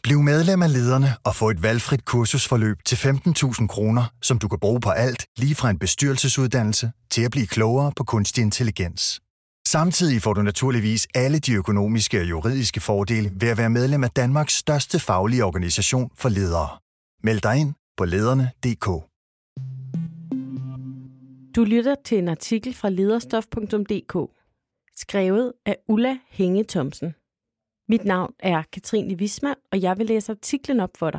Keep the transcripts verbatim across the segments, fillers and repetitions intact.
Bliv medlem af Lederne og få et valgfrit kursusforløb til femten tusind kroner, som du kan bruge på alt, lige fra en bestyrelsesuddannelse til at blive klogere på kunstig intelligens. Samtidig får du naturligvis alle de økonomiske og juridiske fordele ved at være medlem af Danmarks største faglige organisation for ledere. Meld dig ind på lederne punktum d k. Du lytter til en artikel fra lederstof punktum d k, skrevet af Ulla Henge Thomsen. Mit navn er Katrine Wismann, og jeg vil læse artiklen op for dig.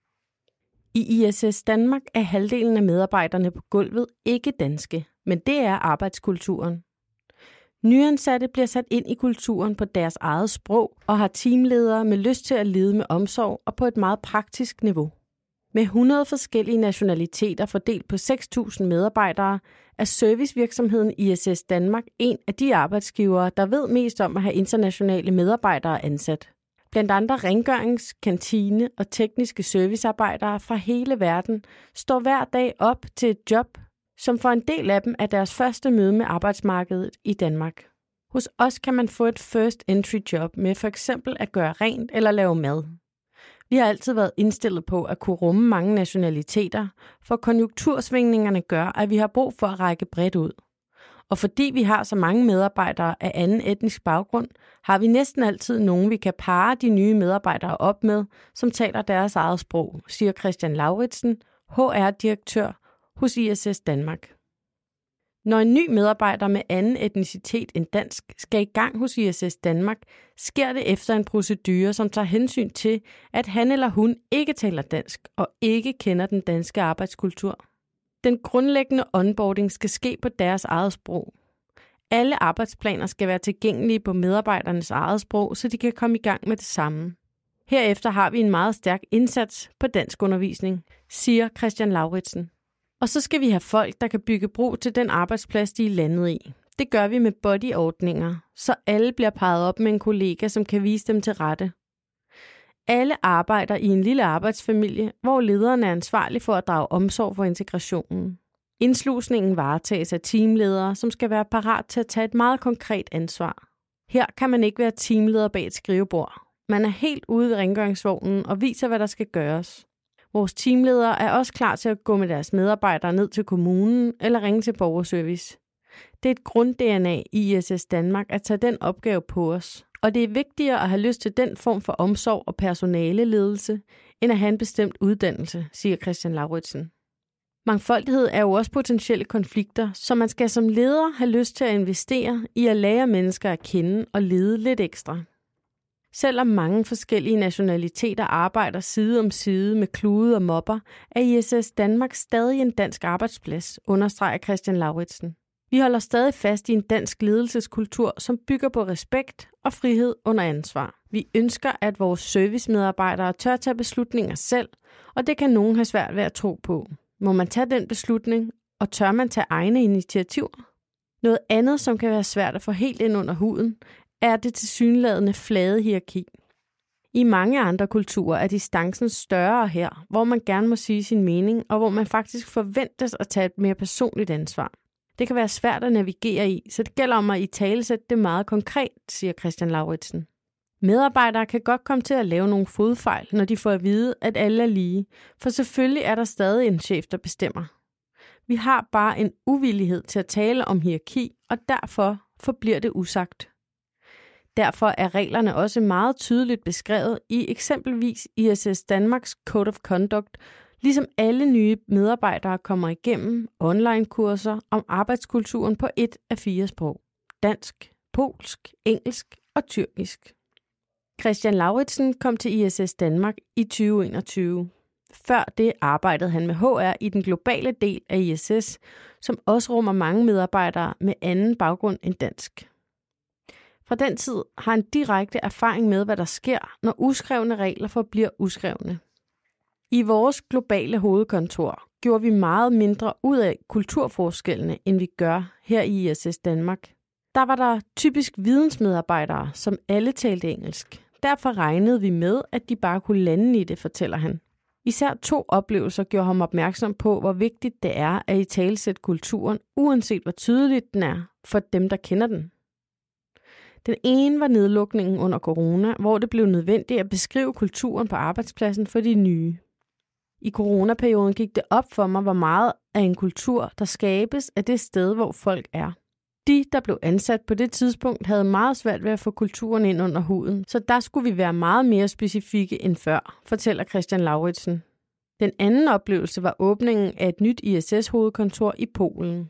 I I S S Danmark er halvdelen af medarbejderne på gulvet ikke danske, men det er arbejdskulturen. Nyansatte bliver sat ind i kulturen på deres eget sprog og har teamledere med lyst til at lede med omsorg og på et meget praktisk niveau. Med hundrede forskellige nationaliteter fordelt på seks tusind medarbejdere, er servicevirksomheden I S S Danmark en af de arbejdsgivere, der ved mest om at have internationale medarbejdere ansat. Blandt andre rengørings-, kantine- og tekniske servicearbejdere fra hele verden står hver dag op til et job, som for en del af dem er deres første møde med arbejdsmarkedet i Danmark. Hos os kan man få et first entry job med for eksempel at gøre rent eller lave mad. Vi har altid været indstillet på at kunne rumme mange nationaliteter, for konjunktursvingningerne gør, at vi har brug for at række bredt ud. Og fordi vi har så mange medarbejdere af anden etnisk baggrund, har vi næsten altid nogen, vi kan parre de nye medarbejdere op med, som taler deres eget sprog, siger Christian Lauritsen, H R-direktør hos I S S Danmark. Når en ny medarbejder med anden etnicitet end dansk skal i gang hos I S S Danmark, sker det efter en procedure, som tager hensyn til, at han eller hun ikke taler dansk og ikke kender den danske arbejdskultur. Den grundlæggende onboarding skal ske på deres eget sprog. Alle arbejdsplaner skal være tilgængelige på medarbejdernes eget sprog, så de kan komme i gang med det samme. Herefter har vi en meget stærk indsats på danskundervisning, siger Christian Lauritsen. Og så skal vi have folk, der kan bygge bro til den arbejdsplads, de er landet i. Det gør vi med buddy-ordninger, så alle bliver peget op med en kollega, som kan vise dem til rette. Alle arbejder i en lille arbejdsfamilie, hvor lederen er ansvarlig for at drage omsorg for integrationen. Indslusningen varetages af teamledere, som skal være parat til at tage et meget konkret ansvar. Her kan man ikke være teamleder bag et skrivebord. Man er helt ude ved rengøringsvognen og viser, hvad der skal gøres. Vores teamledere er også klar til at gå med deres medarbejdere ned til kommunen eller ringe til borgerservice. Det er et grund-D N A i I S S Danmark at tage den opgave på os. Og det er vigtigere at have lyst til den form for omsorg og personaleledelse, end at have en bestemt uddannelse, siger Christian Lauritsen. Mangfoldighed er jo også potentielle konflikter, så man skal som leder have lyst til at investere i at lære mennesker at kende og lede lidt ekstra. Selvom mange forskellige nationaliteter arbejder side om side med klude og mobber, er I S S Danmark stadig en dansk arbejdsplads, understreger Christian Lauritsen. Vi holder stadig fast i en dansk ledelseskultur, som bygger på respekt og frihed under ansvar. Vi ønsker, at vores servicemedarbejdere tør tage beslutninger selv, og det kan nogen have svært ved at tro på. Må man tage den beslutning, og tør man tage egne initiativer? Noget andet, som kan være svært at få helt ind under huden, er det tilsyneladende flade hierarki. I mange andre kulturer er distancen større her, hvor man gerne må sige sin mening, og hvor man faktisk forventes at tage et mere personligt ansvar. Det kan være svært at navigere i, så det gælder om at italesætte det meget konkret, siger Christian Lauritsen. Medarbejdere kan godt komme til at lave nogle fodfejl, når de får at vide, at alle er lige, for selvfølgelig er der stadig en chef, der bestemmer. Vi har bare en uvillighed til at tale om hierarki, og derfor forbliver det usagt. Derfor er reglerne også meget tydeligt beskrevet i eksempelvis I S S Danmarks Code of Conduct, ligesom alle nye medarbejdere kommer igennem online-kurser om arbejdskulturen på et af fire sprog: dansk, polsk, engelsk og tyrkisk. Christian Lauritsen kom til I S S Danmark i tyve enogtyve. Før det arbejdede han med H R i den globale del af I S S, som også rummer mange medarbejdere med anden baggrund end dansk. Fra den tid har han direkte erfaring med, hvad der sker, når uskrevne regler forbliver uskrevne. I vores globale hovedkontor gjorde vi meget mindre ud af kulturforskellene, end vi gør her i I S S Danmark. Der var der typisk vidensmedarbejdere, som alle talte engelsk. Derfor regnede vi med, at de bare kunne lande i det, fortæller han. Især to oplevelser gjorde ham opmærksom på, hvor vigtigt det er at italesætte kulturen, uanset hvor tydeligt den er for dem, der kender den. Den ene var nedlukningen under corona, hvor det blev nødvendigt at beskrive kulturen på arbejdspladsen for de nye. I coronaperioden gik det op for mig, hvor meget af en kultur, der skabes af det sted, hvor folk er. De, der blev ansat på det tidspunkt, havde meget svært ved at få kulturen ind under huden, så der skulle vi være meget mere specifikke end før, fortæller Christian Lauritsen. Den anden oplevelse var åbningen af et nyt I S S-hovedkontor i Polen.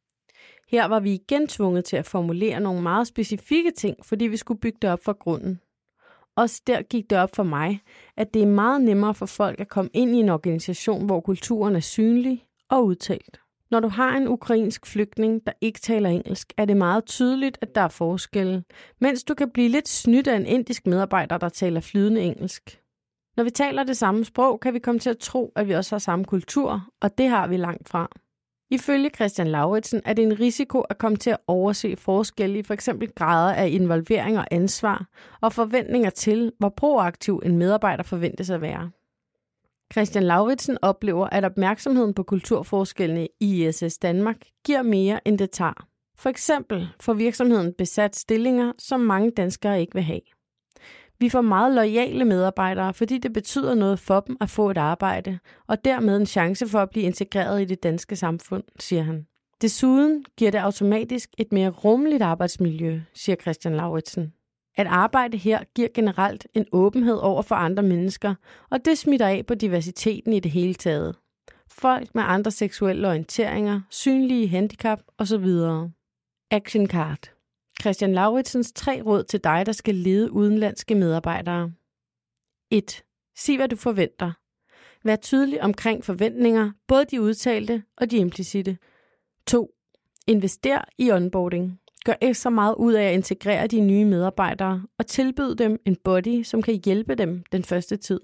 Her var vi igen tvunget til at formulere nogle meget specifikke ting, fordi vi skulle bygge det op fra grunden. Også der gik det op for mig, at det er meget nemmere for folk at komme ind i en organisation, hvor kulturen er synlig og udtalt. Når du har en ukrainsk flygtning, der ikke taler engelsk, er det meget tydeligt, at der er forskelle, mens du kan blive lidt snydt af en indisk medarbejder, der taler flydende engelsk. Når vi taler det samme sprog, kan vi komme til at tro, at vi også har samme kultur, og det har vi langt fra. Ifølge Christian Lauritsen er det en risiko at komme til at overse forskelle i f.eks. grader af involvering og ansvar og forventninger til, hvor proaktiv en medarbejder forventes at være. Christian Lauritsen oplever, at opmærksomheden på kulturforskellene i I S S Danmark giver mere, end det tager. For eksempel får virksomheden besat stillinger, som mange danskere ikke vil have. Vi får meget loyale medarbejdere, fordi det betyder noget for dem at få et arbejde, og dermed en chance for at blive integreret i det danske samfund, siger han. Desuden giver det automatisk et mere rummeligt arbejdsmiljø, siger Christian Lauritsen. At arbejde her giver generelt en åbenhed over for andre mennesker, og det smitter af på diversiteten i det hele taget. Folk med andre seksuelle orienteringer, synlige handicap osv. Action card. Christian Lauritsens tre råd til dig, der skal lede udenlandske medarbejdere. et. Sig, hvad du forventer. Vær tydelig omkring forventninger, både de udtalte og de implicite. to. Invester i onboarding. Gør ekstra meget ud af at integrere de nye medarbejdere og tilbyd dem en buddy, som kan hjælpe dem den første tid.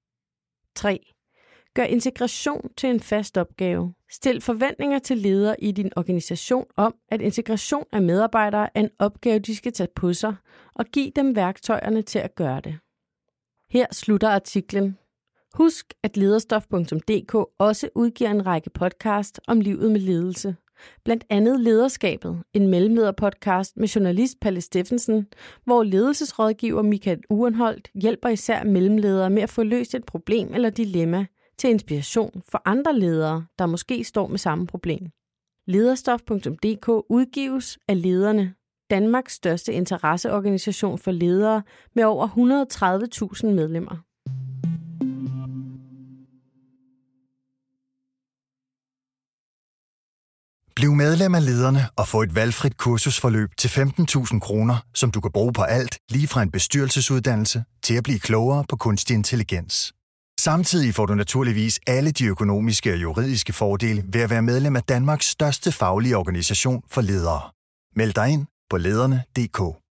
tre. Gør integration til en fast opgave. Stil forventninger til ledere i din organisation om, at integration af medarbejdere er en opgave, de skal tage på sig, og giv dem værktøjerne til at gøre det. Her slutter artiklen. Husk, at lederstof punktum d k også udgiver en række podcast om livet med ledelse. Blandt andet Lederskabet, en mellemlederpodcast med journalist Palle Steffensen, hvor ledelsesrådgiver Michael Urenholdt hjælper især mellemledere med at få løst et problem eller dilemma til inspiration for andre ledere, der måske står med samme problem. lederstof punktum d k udgives af Lederne, Danmarks største interesseorganisation for ledere med over et hundrede og tredive tusind medlemmer. Bliv medlem af Lederne og få et valgfrit kursusforløb til femten tusind kroner, som du kan bruge på alt, lige fra en bestyrelsesuddannelse til at blive klogere på kunstig intelligens. Samtidig får du naturligvis alle de økonomiske og juridiske fordele ved at være medlem af Danmarks største faglige organisation for ledere. Meld dig ind på lederne punktum d k.